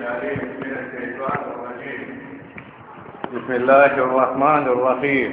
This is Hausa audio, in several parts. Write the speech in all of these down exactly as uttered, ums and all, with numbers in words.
العليم من الشيطان الرجيم. بسم الله الرحمن الرحيم.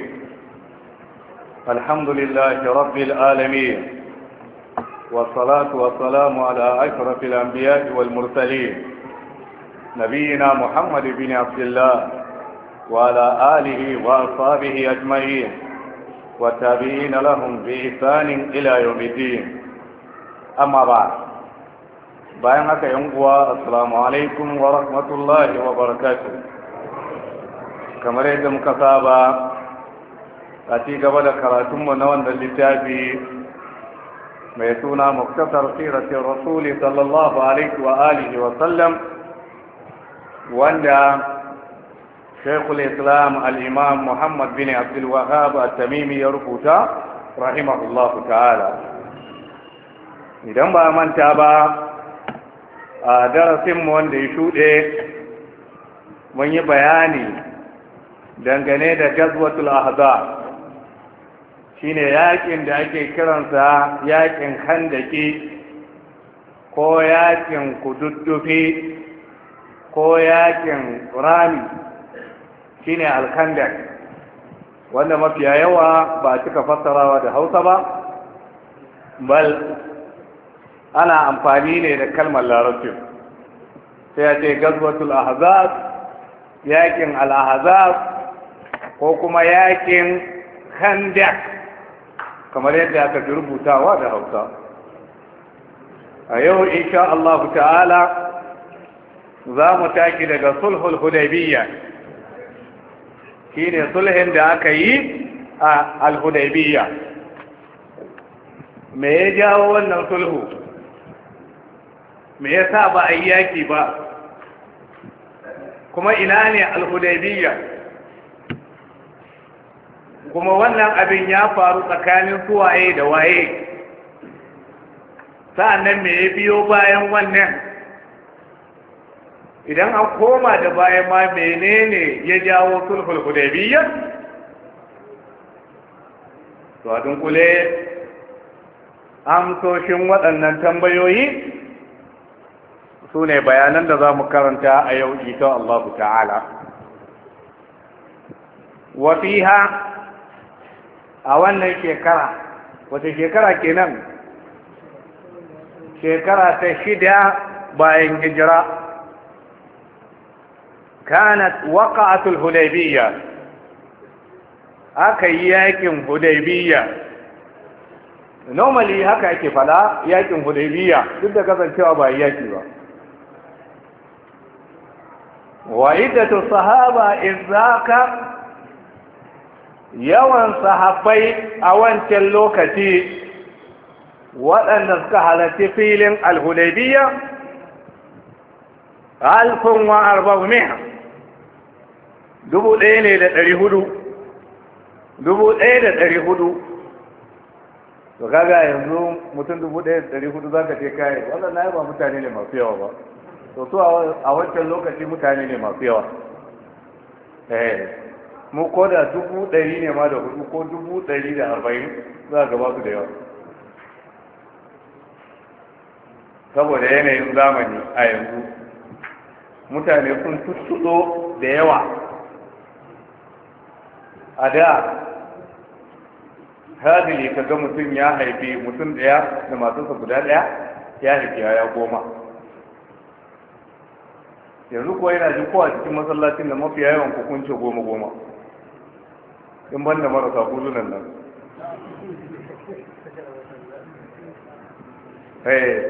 الحمد لله رب العالمين، والصلاة والسلام على أشرف الأنبياء والمرسلين نبينا محمد بن عبد الله وعلى آله وأصحابه أجمعين والتابعين لهم بإحسان إلى يوم الدين. أما بعد، bayan haka yan uwa, assalamu alaikum wa rahmatullahi wa barakatuh. Kamar yadda muka saba a ci gaba da karatunmu na wannan littafi mai suna muktasar siratin rasuli sallallahu alaihi wa alihi wa sallam, wanda shaykhul islam al-imam muhammad bin abdul wahhab at-tamimi ya rubuta rahimahullahu ta'ala. Idan ba manta ba, a darasinmu wanda ya shuɗe mun yi bayani dangane da gazwatul ahzab, shine yakin da ake kiransa yakin handaki ko yakin kududdufi ko yakin rami, shine alkandak, wanda mafiya yawa ba cika fassarawa da hausa ba, bal ana amfani ne da kalmar larabci. Sai ya ce gazwatul ahzab, yakin al-ahzab, ko kuma yakin khandak, kamar yadda aka rubutawa da hausa. A yau insha Allah ta'ala za mu taki daga sulhul hudaybiyya, shine sulhin da aka yi a al-hudaybiyya. Me ya jawo wannan sulhu? Me yasa ba a yi yaki ba? Kuma ina ne al-hudaybiyya? Kuma wannan abin ya faru tsakanin suwaye da waye? Sa'annan me ya biyo bayan wannan? Idan an koma da bayan ma menene ya jawo sulhul hudaybiyya? To a dunkule amsoshin waɗannan tambayoyi su ne bayanan da za mu karanta a yau ita Allah ta'ala. Wafiha, a wannan shekara, wata shekara kenan? Shekara ta shida bayan hijira, kanat waqa'atul hudaybiyya, aka yi yakin hudaybiyya. Normally haka ake fada, yakin hudaybiyya, duk da kasancewa ba yaki ba. Wa'idatu sahaba izaka, yawan sahabbai a wancan lokaci waɗanda suka halarci filin al-hudaybiyya alfun wa arba'umi'a, dubu ɗaya ne da ɗari hudu dubu ɗaya da ɗari hudu. To kaga yanzu mutum dubu ɗaya da ɗari hudu zaka ce kai wannan na ba mutane ne masu yawa ba. To su a wancan lokaci mutane ne masu yawa. Eh, mu ko da dubu ɗari ne ma da hudu ko dubu ɗari da arba'in za ga ba su da yawa. Saboda yanayin zamani a yanzu mutane sun tuttuɗo da yawa. A da hadili ka ga mutum ya haifi mutum ɗaya da matarsa guda ɗaya ya haifi ya goma. Yanzu kuwa yana jin kowa cikin masallacin da mafi yawan hukunci goma goma, in ban da marasa kulunan nan. Hey,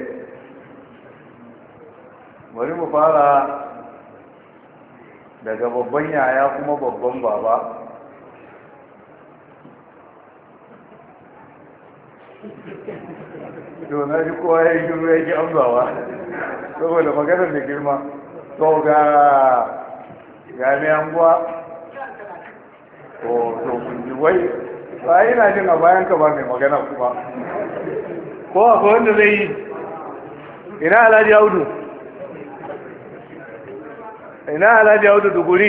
bari mu fara daga babban yaya kuma babban baba. To na ji kowa ya yi shiru ya ki amsawa saboda maganar da girma. To ga gane anguwa, to to kunji wai ba yana jin a bayan ka ba mai magana kuma, ko akwai wanda zai yi? Ina Alhaji Audu, ina Alhaji Audu Duguri?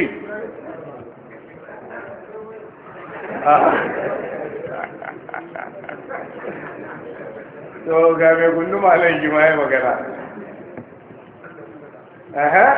To ga mai gunduma nan gima ya magana. Aha.